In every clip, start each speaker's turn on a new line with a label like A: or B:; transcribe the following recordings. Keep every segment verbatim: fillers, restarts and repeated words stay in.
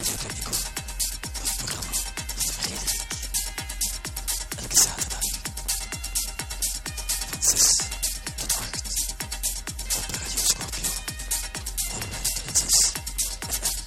A: Radio Clinico. Het programma van Frederik. Elke zaterdag. Van zes tot acht. Op Radio Scorpio. honderdzes F M.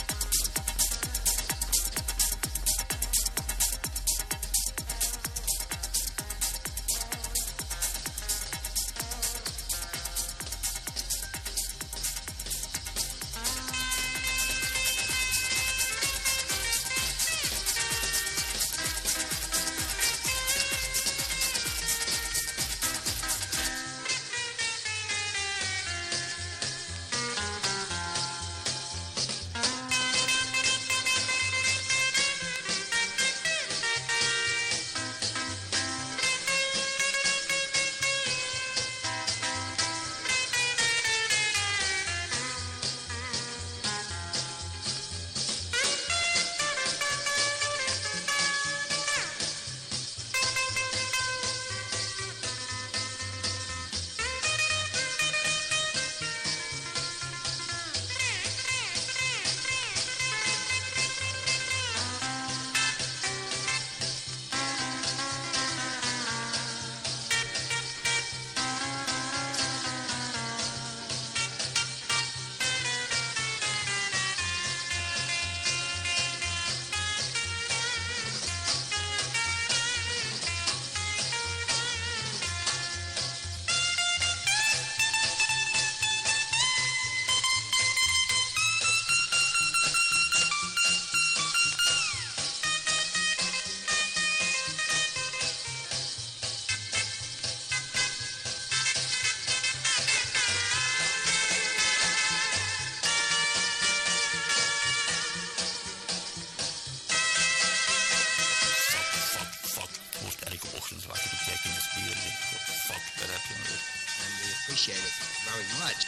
B: Appreciate it very much.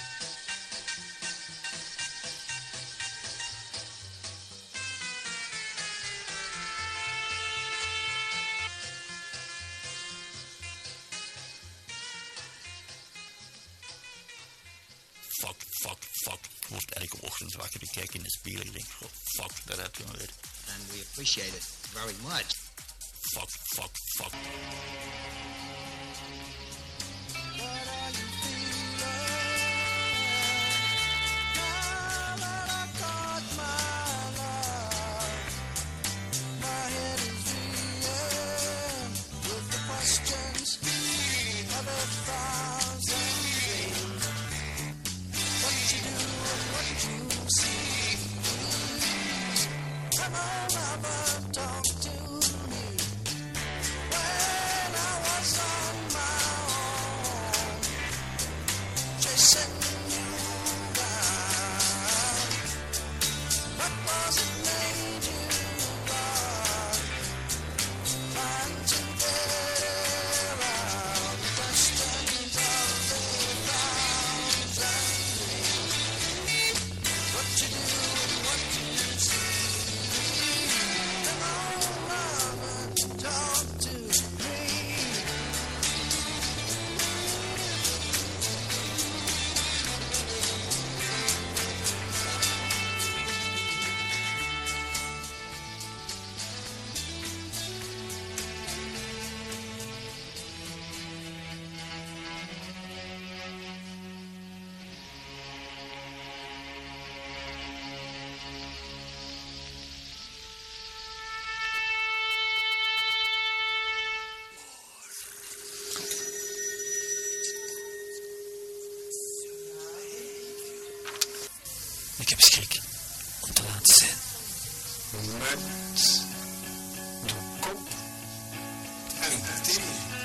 C: Fuck, fuck, fuck. Ik word elke ochtend wakker, ik kijk in de spiegel en denk, oh, fuck, daar heb je hem weer.
B: And we appreciate it very much.
C: Fuck, fuck, fuck.
A: Ik heb schrik om te laten zijn.
D: Met de kop en de thee.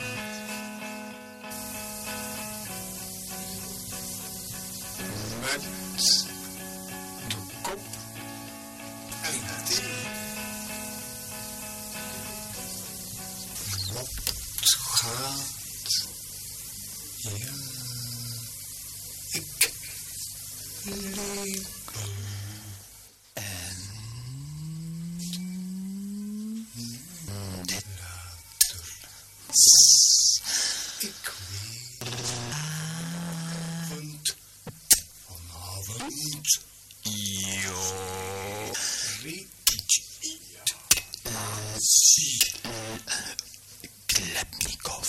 D: Met de kop en de thee. Wat gaat? Ja, ik leef.
A: En dit
D: Ik weet vanavond, vanavond
A: Yo. Klepnikov.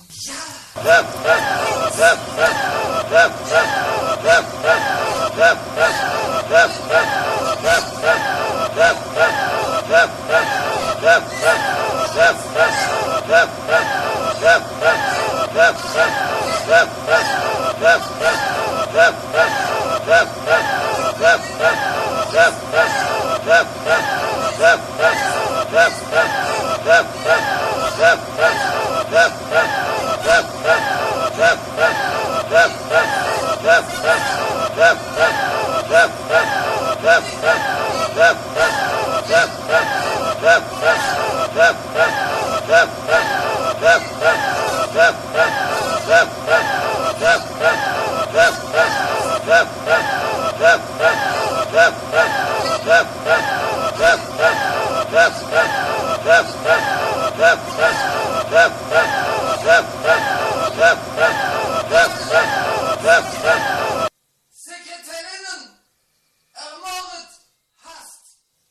E: Sekretärinnen ermordet hast.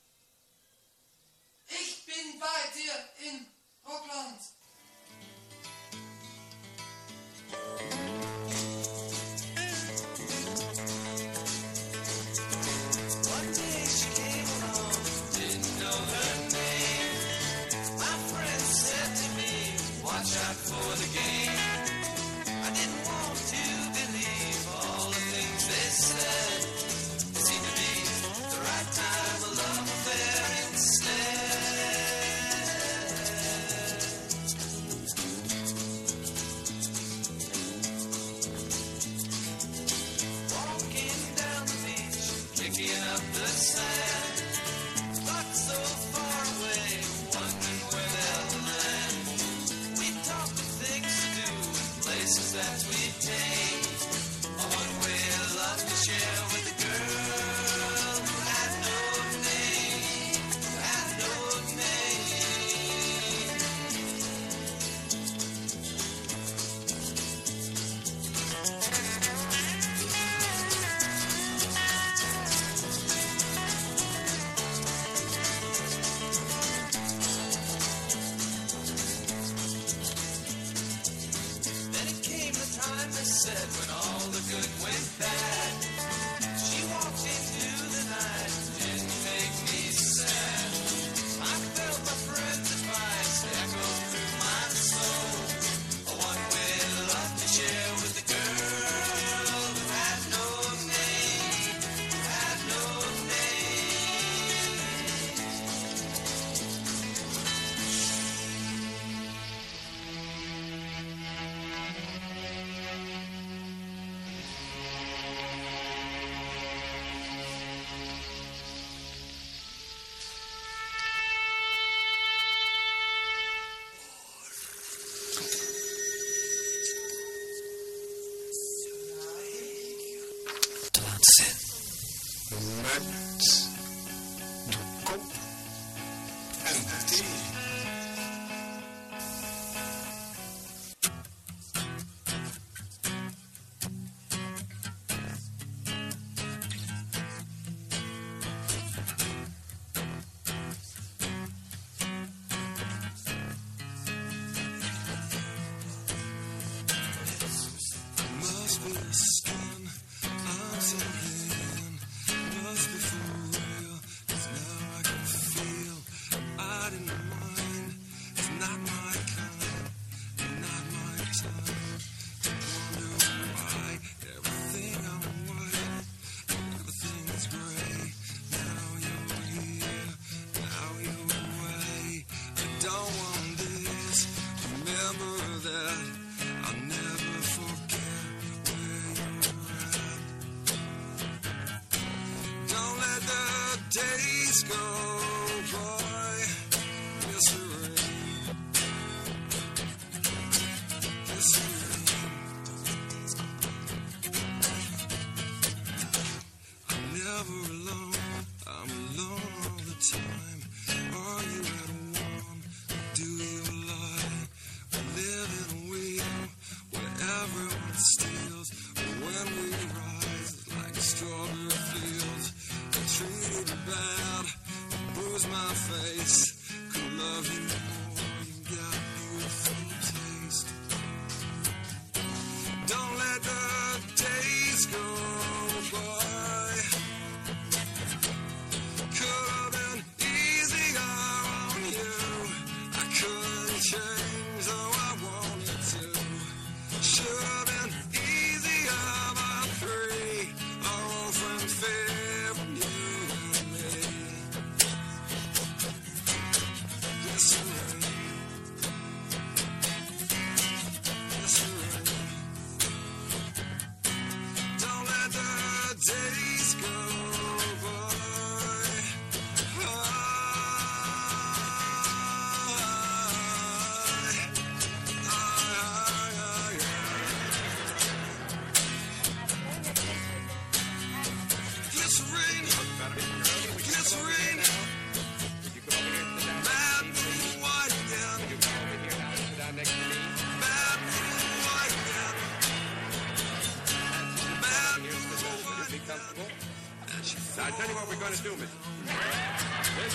E: Ich bin bei dir in Rockland. One day she came along, didn't know her name. My friend said to me, watch out for the game. I didn't want to believe all the things they said. It seemed to be the right time, a love affair instead. Walking down the beach, kicking up the sand. Thought so far away, wondering where they'll land. We talked of things to do, places that we take. A one-way love to share with a girl who had no name, who had no name. Then it came the time they said when all the good went bad. She walked into the night, didn't make me sad. I felt my friend's advice echo through my soul. A one-way love to share with a girl who had no name, who had no name.
A: Transit.
D: Met de kop en de thee. Must be the skin I'm sinking in. Must be for real, 'cause now I can feel I didn't mind. It's not my kind, not my time. To wonder why everything I'm white, everything is gray. Now you're here, now you're away. I don't want this. Remember that I'll never forget where you're at. Don't let the days go by. Mystery. Mystery. I'm never alone. I'm alone all the time. Are you at one? Do you lie? We live in a wheel where everyone steals. When we rise, it's like a strawberry field.
F: Now, I tell you what we're going to do, Mister This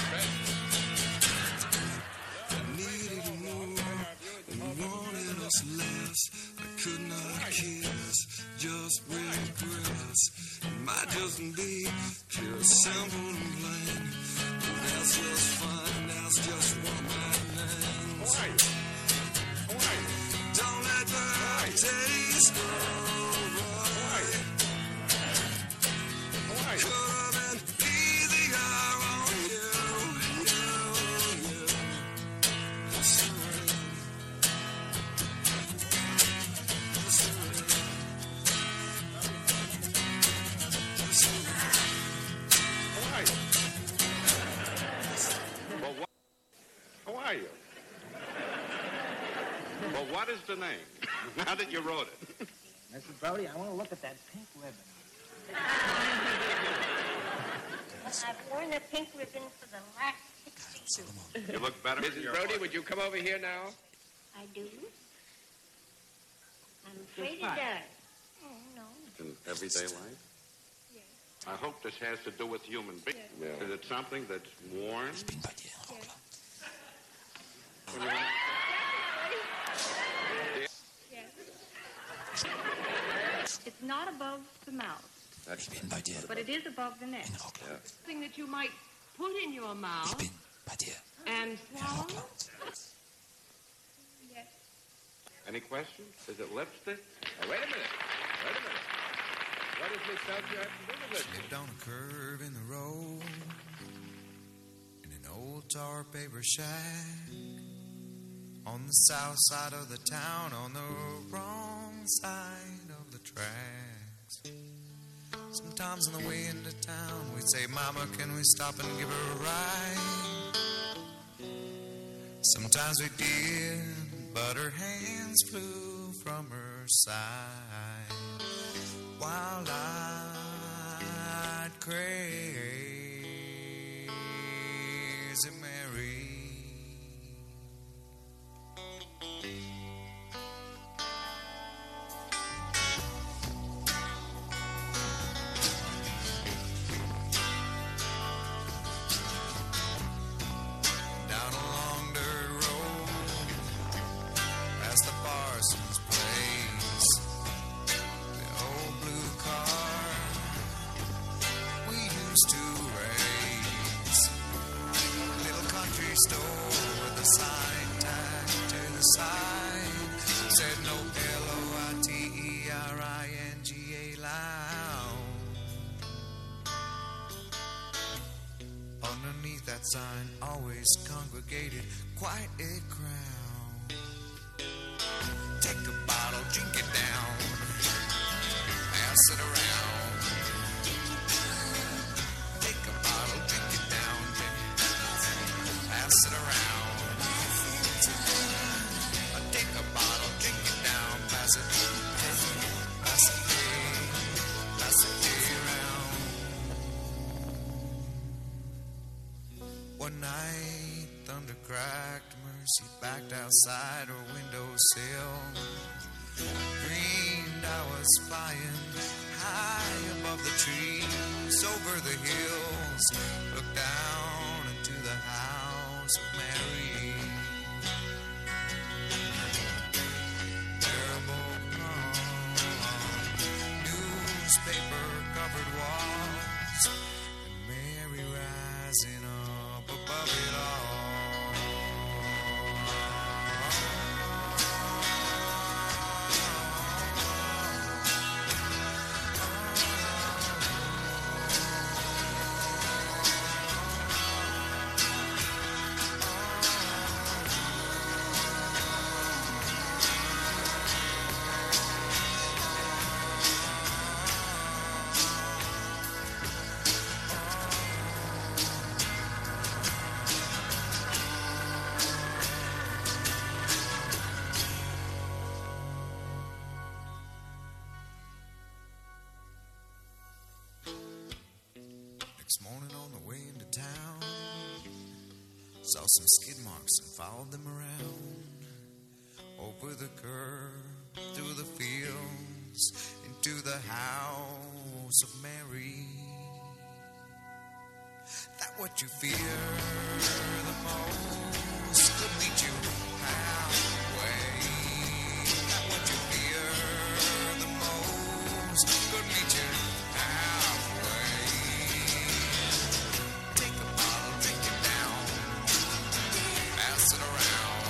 D: Needed more and wanted us less. I could not kiss, just regrets. It might just be pure, simple and plain. But that's just fine, that's just one of my names.
F: How are you? How are you?
D: Don't let the taste go right.
F: How are you?
D: Could have been easier on you, you, you. Yes, I am. Yes, I am. Yes, I am.
F: How are you? Well, what? How are you? Well, what is the name? Now that you wrote it.
G: Missus Brody, I want to look at that pink ribbon.
H: I've worn the pink ribbon for the last sixty years.
F: You look better.
I: Missus Brody, would you come over here now?
H: I do. I'm afraid it does. Oh, no.
F: In everyday life?
H: Yes.
F: I hope this has to do with human beings.
I: Yeah.
F: Is it something that's worn?
A: Ich bin bei dir, Rockler.
J: It's not above the mouth,
A: Ich bin bei dir,
J: but it is above the neck.
A: in Rockler.
J: Something that you might put in your
A: Ich
J: mouth
A: bin bei dir,
J: and
A: in
J: swallow.
A: Rockland.
H: Yes.
F: Any questions? Is it lipstick?
I: Now, wait a minute. Wait a minute. What does Miss Belcher have to do with this?
D: Lived on a curve in the road in an old tar paper shack on the south side of the town, on the wrong side of the tracks. Sometimes on the way into town, we'd say, Mama, can we stop and give her a ride? Sometimes we did, but her hands flew from her side. Wild eyed, crazy Mary. Down a long dirt road, past the Parsons place, the old blue car we used to race. Little country store with a sign tacked to the side said no L O I T E R I N G A lounge. Underneath that sign always congregated quite a crowd. Take a bottle, drink it down, pass it around. Take a bottle, drink it down, drink it, pass it around. Take a bottle, drink it down, pass it, pass it, pass it, pass it around. One night, thunder cracked, Mercy backed outside her windowsill. Dreamed I was flying high above the trees, over the hills. Looked down into the house of Mary. Terrible calm, newspaper covered walls, and Mary rising up above it all.
K: This morning on the way into town, saw some skid marks and followed them around. Over the curb, through the fields, into the house of Mary. That what you fear the most could meet you halfway. That what you fear the most could meet you halfway. Take a bottle, drink it down, pass it around.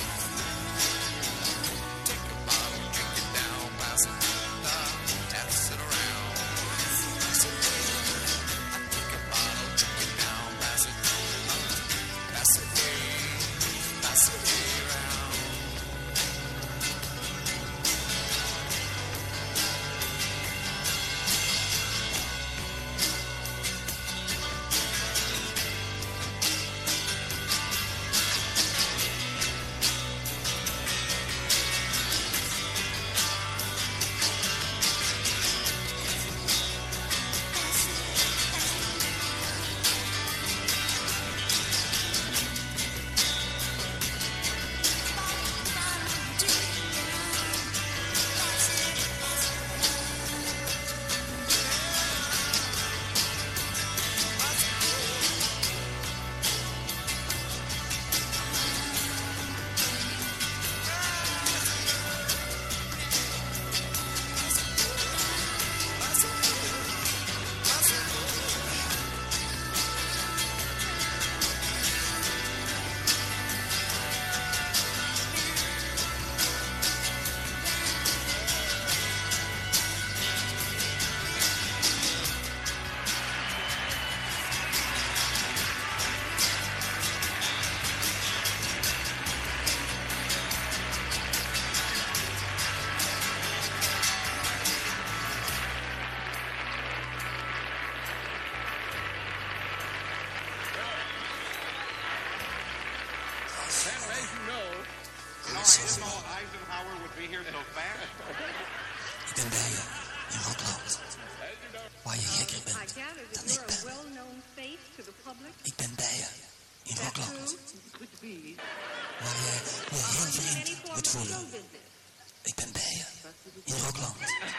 K: Take a bottle, drink it down, pass it, uh, pass it around. Pass it around. Take a bottle, drink it down, pass it, uh, pass it, pass it around.
F: Well, as you know, no, I didn't know Eisenhower would be here so fast.
A: Ik ben bij je in Rockland. Waar je gekker
J: I
A: bent
J: gather that
A: dan
J: you're
A: ik
J: a
A: ben.
J: well-known face to the public.
A: Ik ben bij je in
J: Is that
A: Rockland.
J: true? Could be.
A: Waar jij je heel
J: Are you in any
A: vreemd
J: form
A: moet
J: of
A: voelen.
J: show business?
A: Ik ben bij je in Rockland.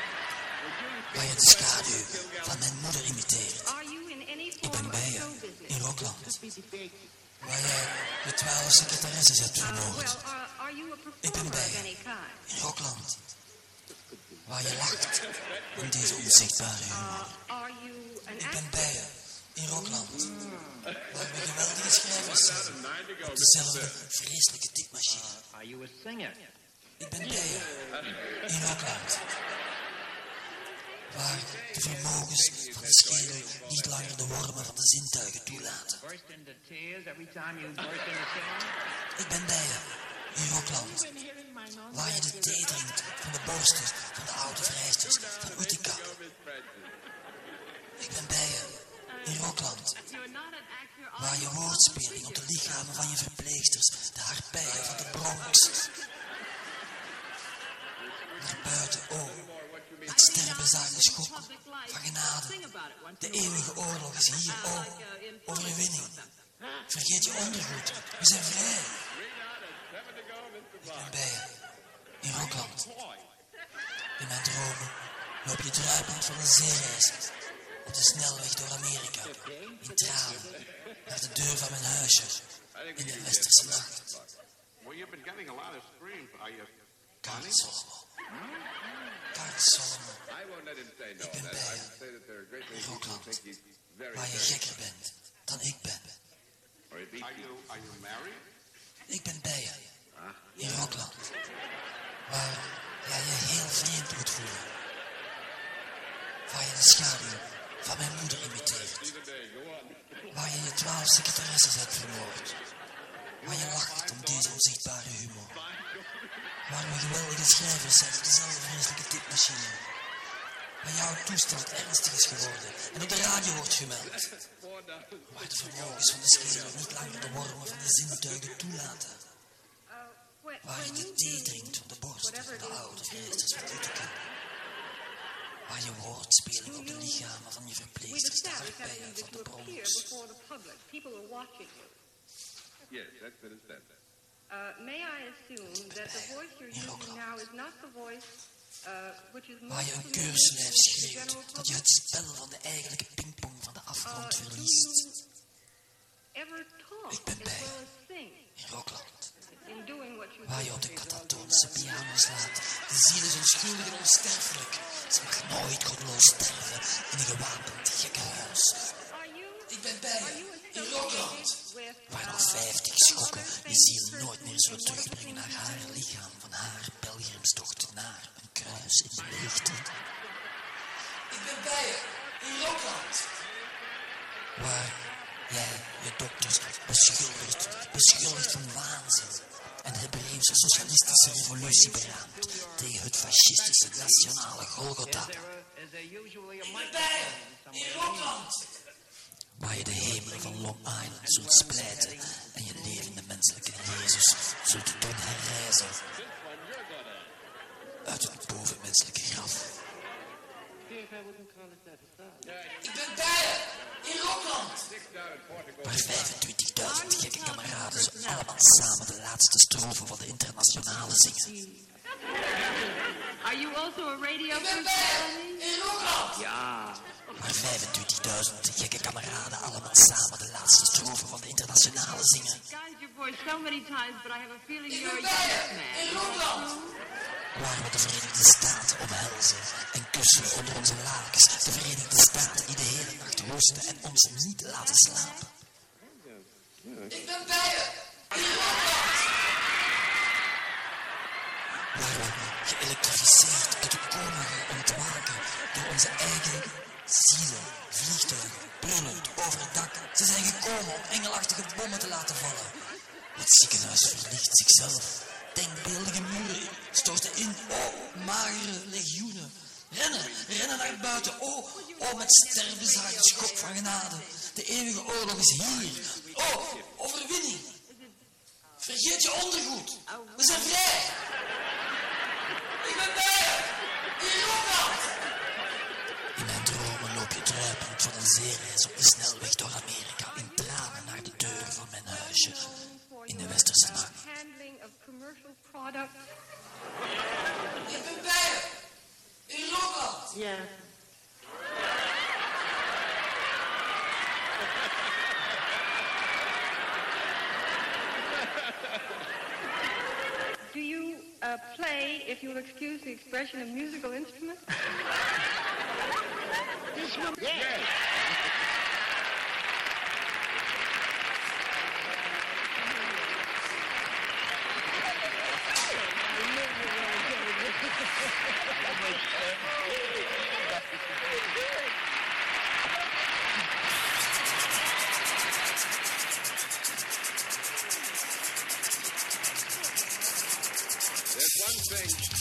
A: Waar je de schaduw van mijn moeder imiteert.
J: Are you in any
A: Ik ben
J: form of
A: bij je
J: show business?
A: in Rockland. Waar jij de twaalf secretaresses hebt
J: Uh,
A: vermoord.
J: well, are, are you a
A: Ik ben
J: performer
A: bij
J: of
A: je
J: any kind?
A: in Rockland. Waar je lacht om deze onzichtbare humor.
J: Uh, are you an
A: Ik ben
J: actor?
A: bij je in Rockland. Waar we geweldige schrijvers zijn. Op dezelfde vreselijke typemachine.
G: Are you a singer?
A: Ik ben bij je in Rockland. Waar de vermogens van de schedel niet langer de wormen van de zintuigen toelaten.
G: Burst into tears every time you burst into song?
A: Ik ben bij je in Rockland. Waar je de thee drinkt van de borstels van de oude vrijsters van Utica. Ik ben bij je in Rockland.
J: You're not an actor.
A: Waar je woordspeling op de lichamen van je verpleegsters, de harpijen van de Bronx. Naar buiten, oh, het sterven zagen schok van genade. De eeuwige oorlog is hier, oh, overwinning. Vergeet je ondergoed, we zijn vrij. Ik ben bij je, in Rockland. In mijn dromen loop je druipend van een zeereis op de snelweg door Amerika. In tranen, naar de deur van mijn huisje, in de westerse nacht.
F: Well, you've been getting a lot of screams. Are you
A: Carl
F: funny?
A: Solomon. Carl Solomon,
F: I won't let him say no.
A: Ik ben
F: That,
A: bij
F: I
A: je.
F: say that there are great things
A: in
F: people
A: Rockland.
F: think he's very,
A: Waar je
F: very...
A: gekker bent dan ik ben.
F: Are you, are you married?
A: Ik ben bij je in Rockland. Waar jij je heel vreemd moet voelen. Waar je de schaduw van mijn moeder imiteert. Waar je je twaalf secretaresses hebt vermoord. Waar je lacht om deze onzichtbare humor. Waar we geweldige schrijvers zijn op dezelfde vreselijke typemachine. Waar jouw toestand ernstig is geworden en op de radio wordt gemeld. Waar de vermogens van de schedel niet langer de wormen van de zintuigen toelaten. Waar je de thee drinkt van de borst van de oude vrijsters van Utica. Waar je woordspeling op de lichamen van je verpleegsters, de
J: telling you that you appear before the public. People are watching you.
F: Yes, that's been said.
J: Uh, may I assume that the voice you're using now is not the voice uh, which is
A: Waar
J: most
A: je een
J: familiar
A: keurslijf
J: to the
A: schreeuwt,
J: general
A: dat je
J: public?
A: het spel van de eigenlijke pingpong van de
J: Uh,
A: afgrond
J: do
A: verliest.
J: you ever talk
A: Ik ben
J: as
A: bij
J: well as sing
A: in Rockland,
J: in doing what you
A: waar je
J: do?
A: op de katatonische piano slaat. De ziel is onschuldig en onsterfelijk. Ze mag nooit goddeloos sterven in een gewapend gekkenhuis. Ik ben bij je in Rockland, waar nog vijftig schokken je ziel nooit meer zullen terugbrengen naar haar lichaam van haar pelgrimstocht naar een kruis in de leegte. Ik ben bij je in Rockland, waar jij je dokters beschuldigt, beschuldigt van waanzin en de Hebreeuwse socialistische revolutie beraamt tegen het fascistische nationale Golgotha.
G: Is there usually a
A: Ik ben bij je in Rockland, waar je de hemel van Long Island zult splijten en je levende menselijke Jezus zult doen herrijzen uit het bovenmenselijke graf. Ik ben bij je in Rockland, waar vijfentwintigduizend gekke kameraden zo allemaal samen de laatste strofe van de Internationale zingen.
J: Are you also a radio
A: Ik ben bij je in Rockland,
G: Ja.
A: waar vijfentwintigduizend gekke kameraden allemaal samen de laatste strofe van de Internationale zingen.
J: Guys, your voice so many times, but I have a feeling
A: Ik
J: you're
A: ben
J: a
A: bij
J: young
A: je
J: man.
A: in Rockland, waar we de Verenigde Staten omhelzen en kussen onder onze lakens. De Verenigde Staten die de hele nacht rusten en ons niet laten slapen. Ik ben bij je in Rockland, waar we geëlektrificeerd uit de coma gaan ontwaken door onze eigen zielen, vliegtuigen, brullend over het dak. Ze zijn gekomen om engelachtige bommen te laten vallen. Het ziekenhuis verlicht zichzelf. Denkbeeldige muren storten in. Oh, magere legioenen. Rennen, rennen naar buiten. Oh, oh, met stervenzagen schok van genade. De eeuwige oorlog is hier. Oh, overwinning. Vergeet je ondergoed. We zijn vrij. Ik ben bij je. In Rockland. In mijn dromen loop je druipend van een zeereis op de snelweg door Amerika. In tranen naar de deur van mijn huisje. In de westerse nacht.
J: Handling of commercial products.
A: Ik ben bij je. In Rockland.
J: Yeah. Do you uh, play, if you'll excuse the expression, a musical instrument?
G: This one? Yes.
F: There's one thing.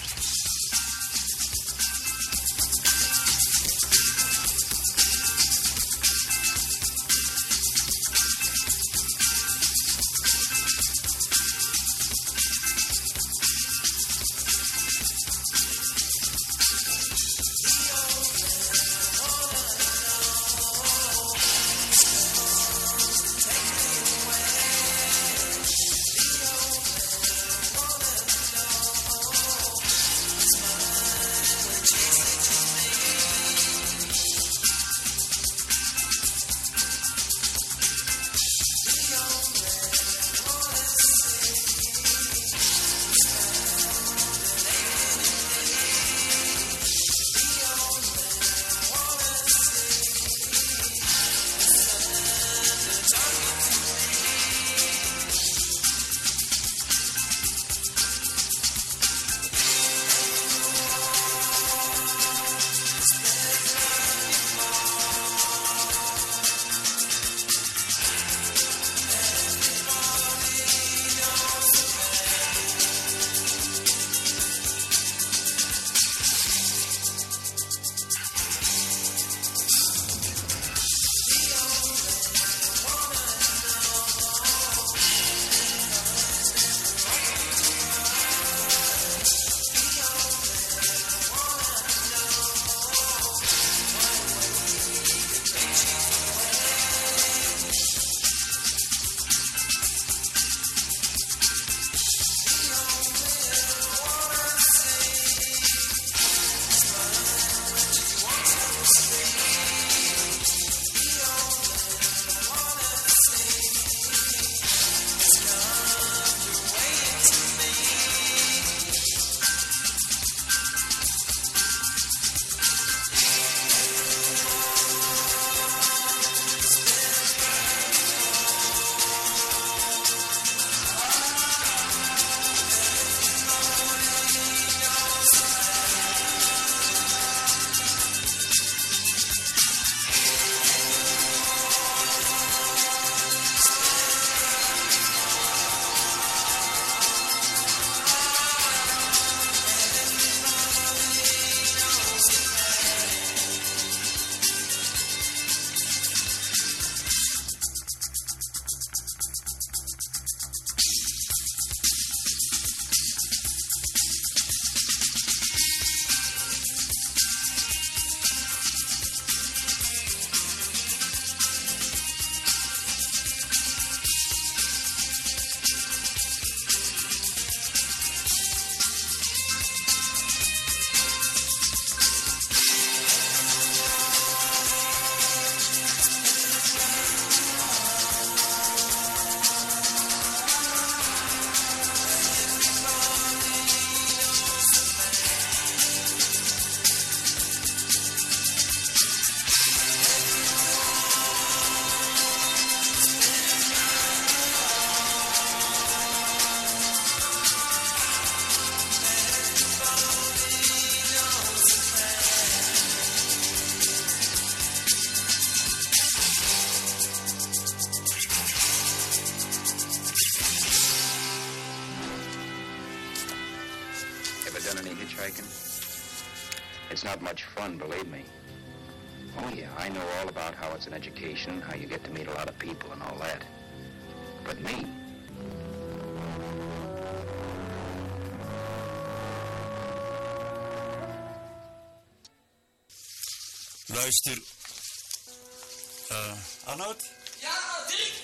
L: done any hitchhiking? It's not much fun, believe me. Oh, yeah, I know all about how it's an education, how you get to meet a lot of people and all that. But me?
C: Luister. Uh, Arnoud?
E: Ja, Dirk!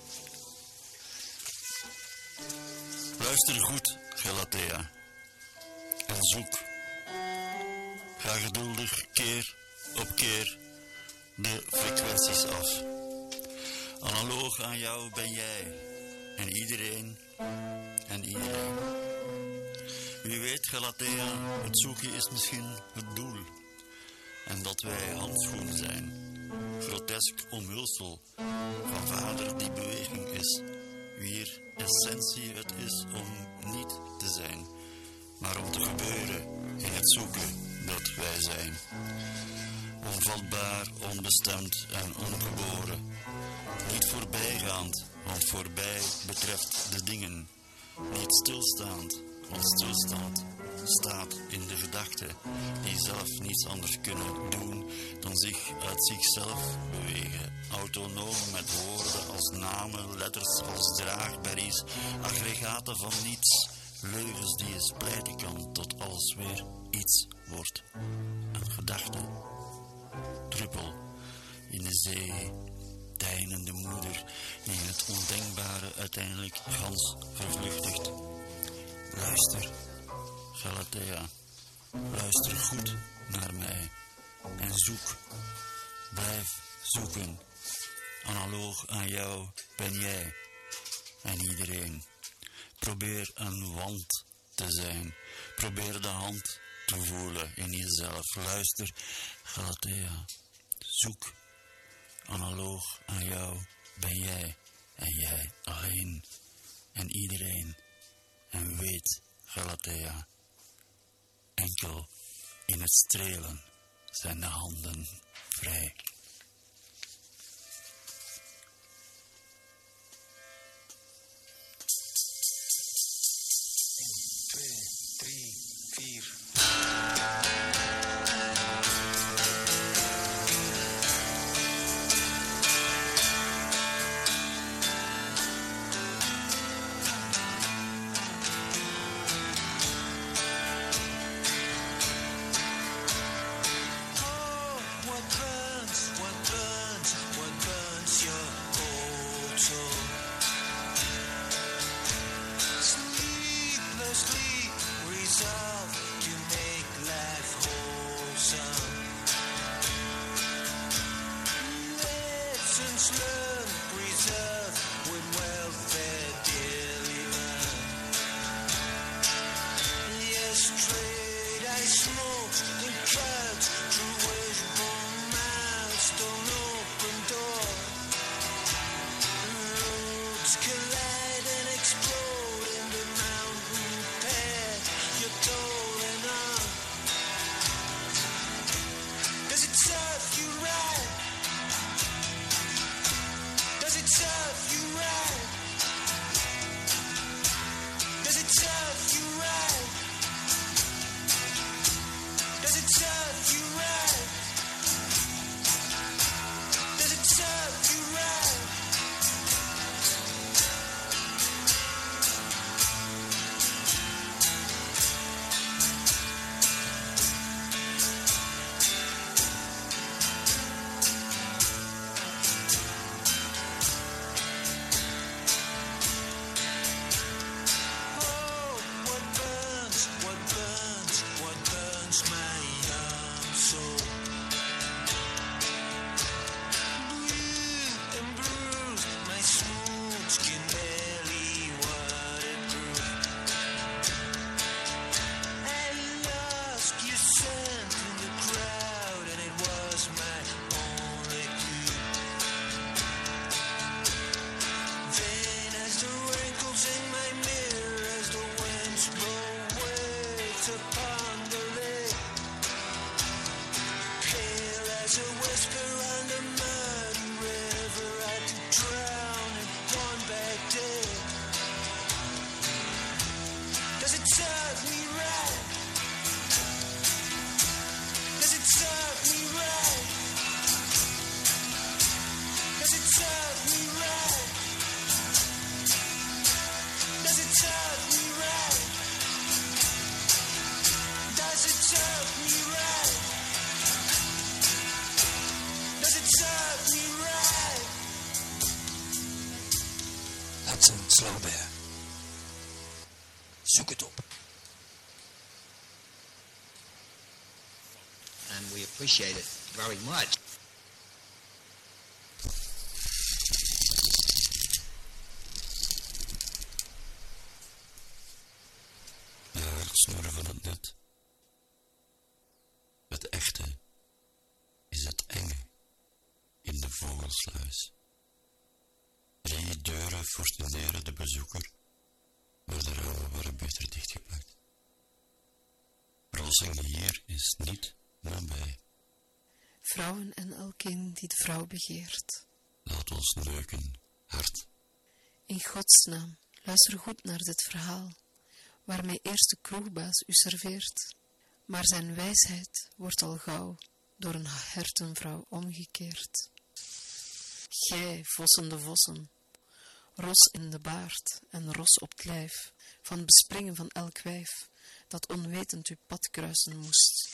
C: Luister goed, Galatea. En zoek. Ga geduldig keer op keer de frequenties af. Analoog aan jou ben jij. En iedereen. En iedereen. Wie weet, Galatea, het zoeken is misschien het doel. En dat wij handschoen zijn. Grotesk omhulsel van vader die beweging is. Wier essentie het is om niet te zijn. Maar om te gebeuren in het zoeken dat wij zijn. Onvatbaar, onbestemd en ongeboren. Niet voorbijgaand, want voorbij betreft de dingen. Niet stilstaand, want stilstaand staat in de gedachten, die zelf niets anders kunnen doen dan zich uit zichzelf bewegen. Autonoom met woorden als namen, letters als draagberries, aggregaten van niets, leugens die je splijten kan tot alles weer iets wordt. Een gedachte, druppel in de zee, deinende moeder die in het ondenkbare uiteindelijk gans vervluchtigt. Luister, Galatea, luister goed naar mij en zoek, blijf zoeken. Analoog aan jou ben jij en iedereen. Probeer een wand te zijn, probeer de hand te voelen in jezelf. Luister, Galatea, zoek. Analoog aan jou ben jij en jij alleen en iedereen. En weet, Galatea, enkel in het strelen zijn de handen vrij.
D: één, twee, drie, vier.
A: Hansen Slaubeer. Zoek het op.
B: And we appreciate it very much.
C: Ja, het snoeren van het net. Het echte is het enge in de vogelsluis. Drie deuren fortuneren de bezoeker, maar de ramen waren beter dichtgeplakt. Verlossing hier is niet nabij.
M: Vrouwen en elkeen die de vrouw begeert.
C: Laat ons neuken, hard.
M: In Gods naam, luister goed naar dit verhaal, waarmee eerst de kroegbaas u serveert. Maar zijn wijsheid wordt al gauw door een hertenvrouw omgekeerd. Gij, vossende vossen, ros in de baard en ros op het lijf, van bespringen van elk wijf, dat onwetend uw pad kruisen moest.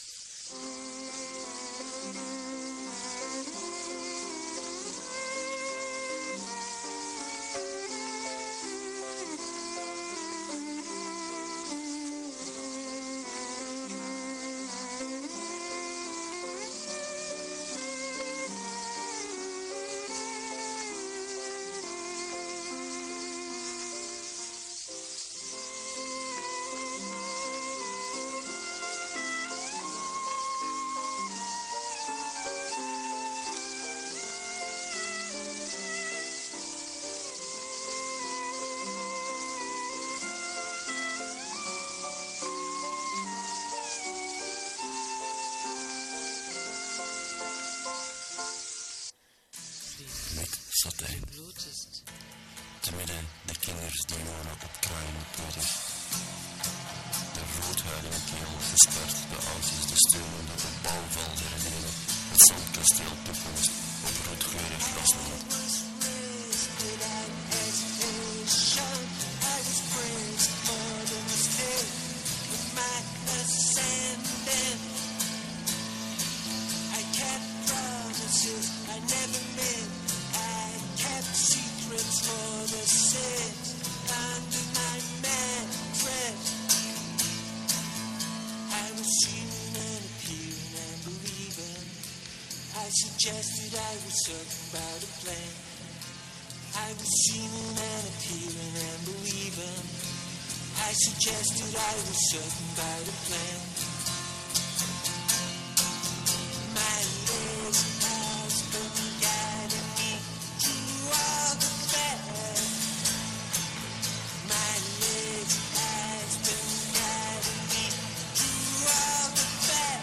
C: Satijn. Te midden de kinders die wonen op kraaienpoeder. De roodhuidige keel gesperd, de oudjes, de steunende, de bouwval herinneren, het zandkasteel toekomst op roodgeurig grasland.
E: Suggested I was certain about a plan. I was seeming and appealing and believing. I suggested I was certain about a plan. My lazy eyes been guiding me through all the bad. My lazy eyes been guiding me through all the bad.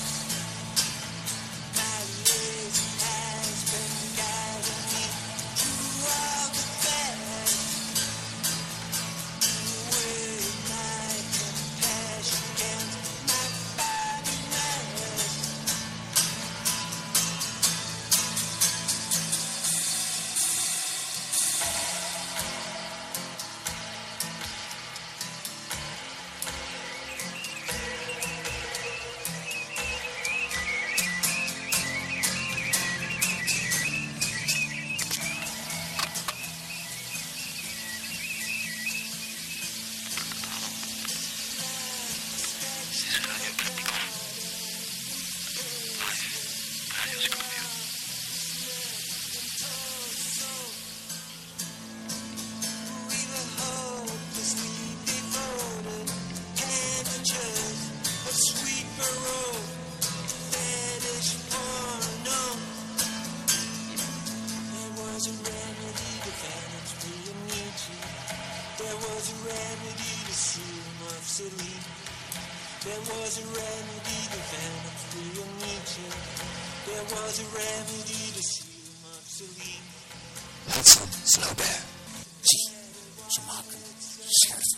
E: There was a remedy to Venice, real Nietzsche. There was a remedy to seal him obsolete.
A: Hansen Slaubeer. Zie, ze maken scherven.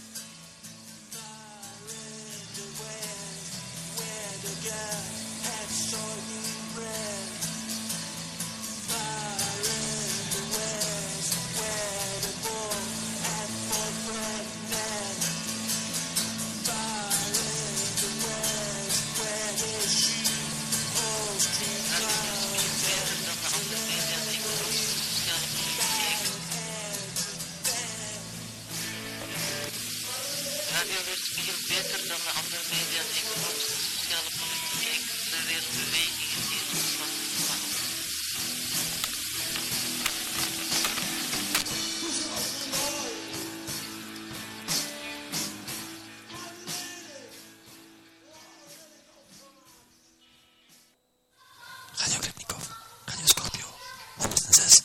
E: Where the girl had soybean bread. Far in the west, where the boy had boyfriend men. Far in the west, where the sheep all street mountains.
A: Kansas.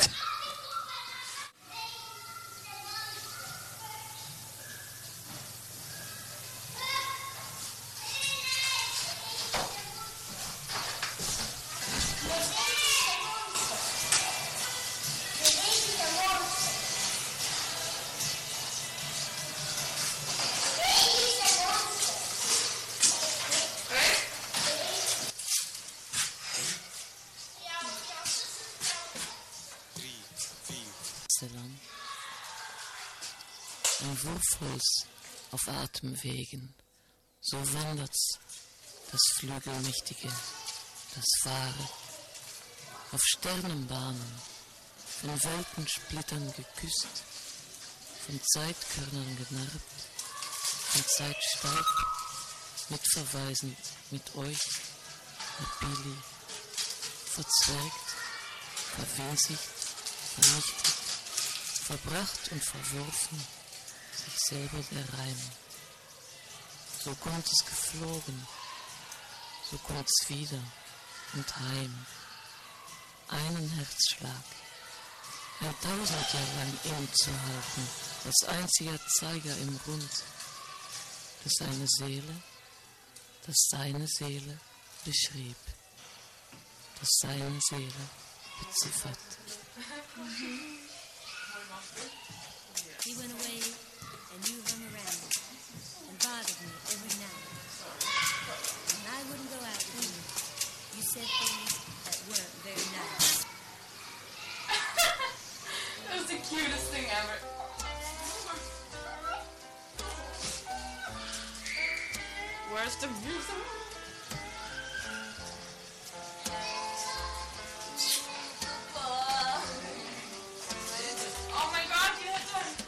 N: Ein Wurfholz auf Atemwegen, so wandert's, das Flügelmächtige, das Wahre, auf Sternenbahnen, von Weltensplittern geküsst, von Zeitkörnern genarbt, von Zeitstaub, mitverweisend mit euch, mit Billy, verzwergt, verwesigt, vernichtet, verbracht und verworfen, sich selber der Reim. So kommt es geflogen, so kommt's wieder und heim. Einen Herzschlag, ein Tausendjahr lang innezuhalten, als einziger Zeiger im Rund, das seine Seele, das seine Seele beschrieb, das seine Seele beziffert.
O: He went away and you hung around and bothered me every night. And I wouldn't go out with you. You said things that weren't very nice.
P: That was the cutest thing ever. Where's the music? Oh my god, you had to...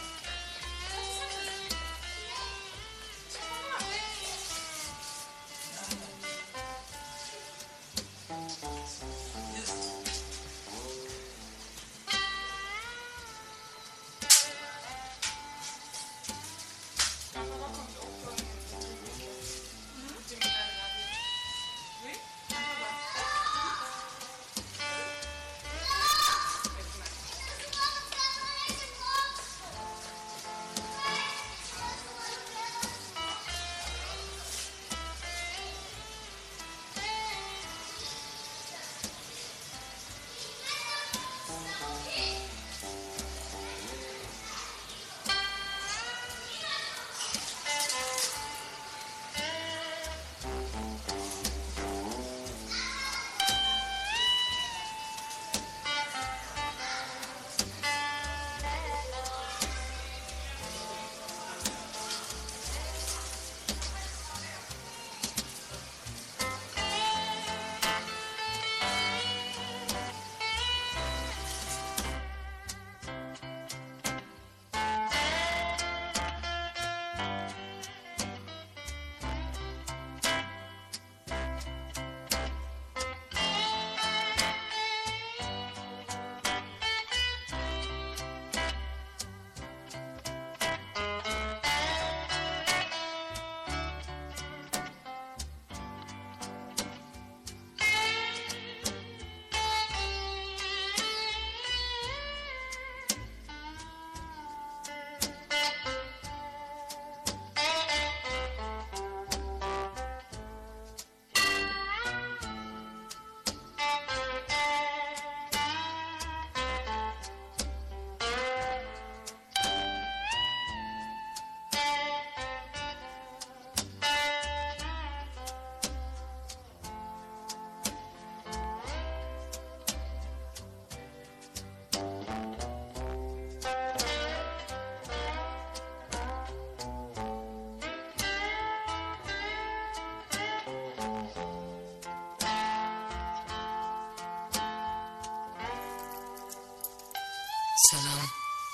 N: Salam.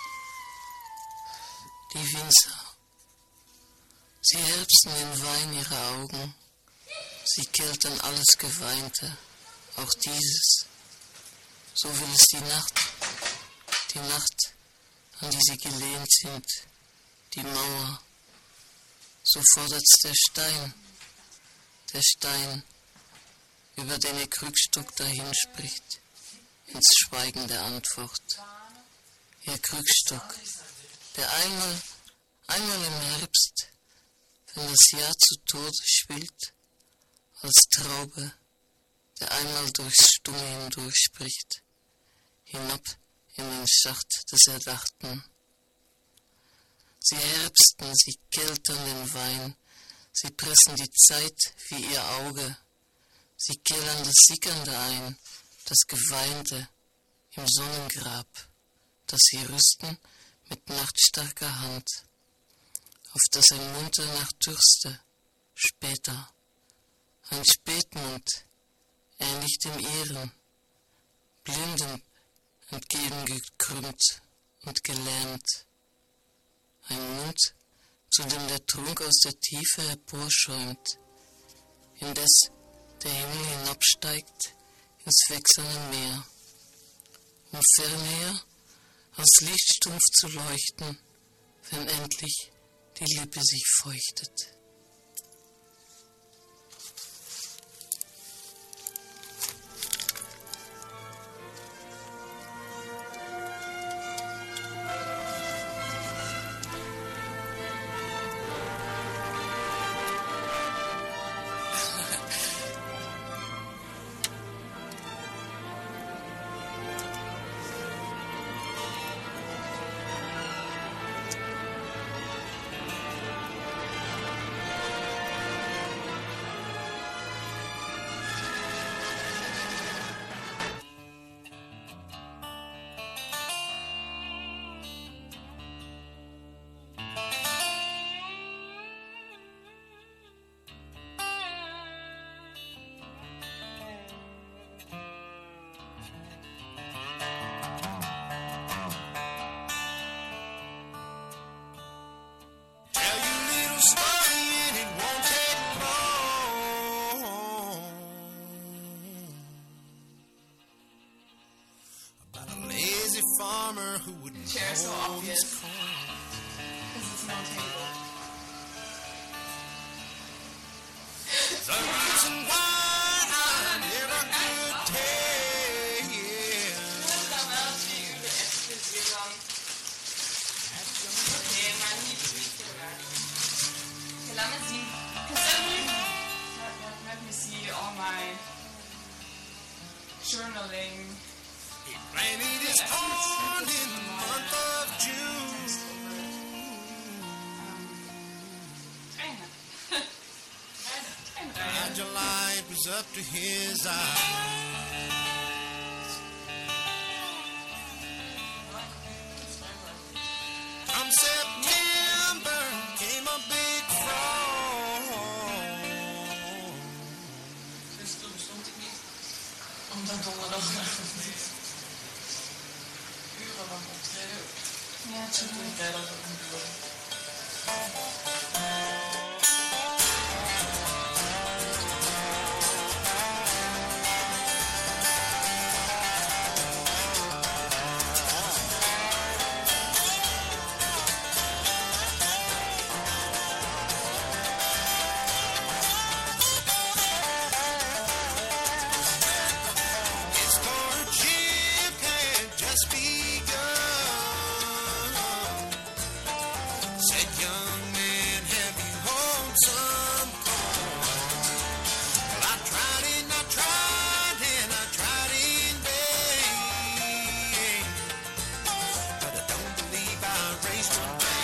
N: Die Winzer. Sie herbsten den Wein ihrer Augen. Sie keltern alles Geweinte, auch dieses. So will es die Nacht, die Nacht, an die sie gelehnt sind, die Mauer. So fordert's der Stein, der Stein, über den ihr Krückstock dahin spricht. ins Schweigen der Antwort. Ihr Krückstock, der einmal, einmal im Herbst, wenn das Jahr zu Tode schwillt, als Traube, der einmal durchs Stumme hindurchspricht, hinab in den Schacht des Erdachten. Sie herbsten, sie keltern den Wein, sie pressen die Zeit wie ihr Auge, sie kehlern das Sickernde ein, das Geweinte im Sonnengrab, das sie rüsten mit nachtstarker Hand, auf das ein Munter nach Dürste, später, ein Spätmund, ähnlich dem ihren, blindend entgegengekrümmt und gelähmt, ein Mund, zu dem der Trunk aus der Tiefe emporschäumt, indes der Himmel hinabsteigt ins wechselnde Meer, um fernher als Lichtstumpf zu leuchten, wenn endlich die Lippe sich feuchtet.
D: Farmer who would
P: chair so
D: mow
P: obvious
D: his corn.
P: because it's no table.
D: The reason why I never could tell.
P: Okay, man needs to read Okay, let me see. Let, let, let me see all my journaling.
D: He planted his corn in the month of June. Fragile light was up to his eyes. Come September came a big frost.
P: Omdat donderdag uren lang optreden. Ja, het is een vrijdag ook een bureau.
D: His courtship had just begun. Said, young man, have you hold some corn? Well, I tried and I tried and I tried in vain. But I don't believe I raised a grain.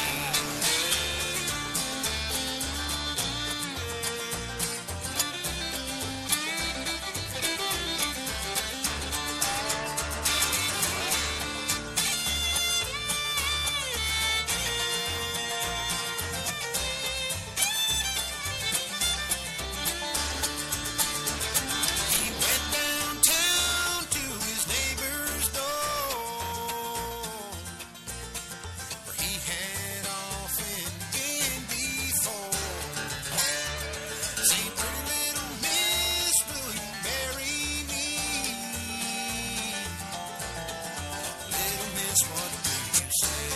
D: He went downtown to his neighbor's door, where he had often been before. Say, pretty little miss, will you marry me? Little miss, what do you say?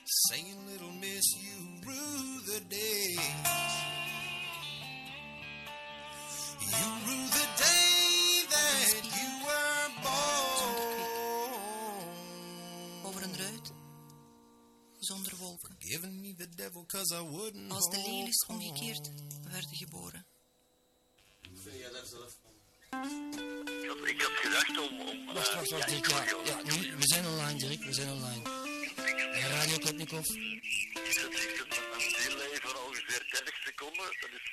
D: saying, little miss, you rue the day. You rue the day that you were born.
Q: Over een ruit, zonder wolken.
D: Giving me the devil 'cause I wouldn't.
Q: Als de lelies omgekeerd werden geboren.
R: Vind jij daar zelf?
S: Ik had, ik had gedacht om... om
A: Wacht, wacht, wacht.
S: ja,
A: Ja, ja, ja, nu, we zijn online, Dirk, we zijn online. Radio Klotnikov.
S: Ik zit, ik zit met een delay van ongeveer dertig seconden. Dat is...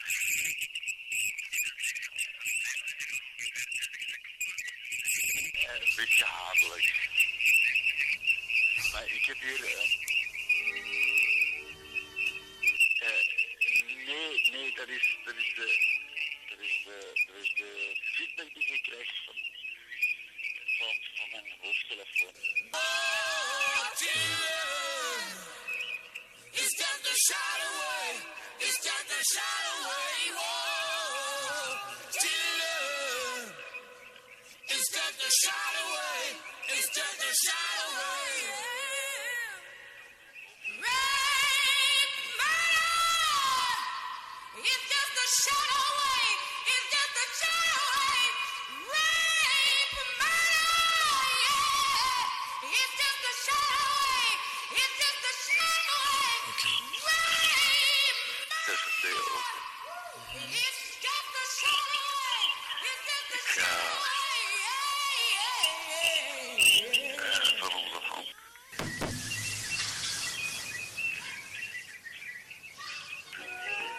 S: Uh, een beetje hatelijk. Maar ik heb hier... Uh, uh, nee, nee, dat is, dat is de... Dat is de, dat is de feedback die je krijgt van, van, van mijn hoofdtelefoon.
E: Oh, dear, it's just a shot away. It's just a shot away. Whoa, dear, it's just a shot away. It's just a shot away. Rain, murder, it's just a shot away.